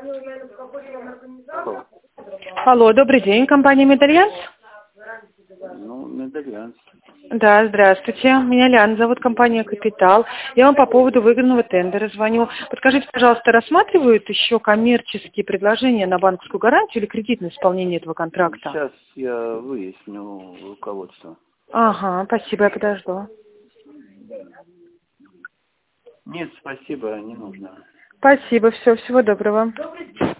Алло. Алло, добрый день, компания «Медальянс». Ну, Медальянс. Да, здравствуйте. Меня Ляна зовут, компания «Капитал». Я вам по поводу выигранного тендера звоню. Подскажите, пожалуйста, рассматривают еще коммерческие предложения на банковскую гарантию или кредитное исполнение этого контракта? Сейчас я выясню руководство. Ага, спасибо, я подожду. Нет, спасибо, не нужно. Спасибо, все, всего доброго.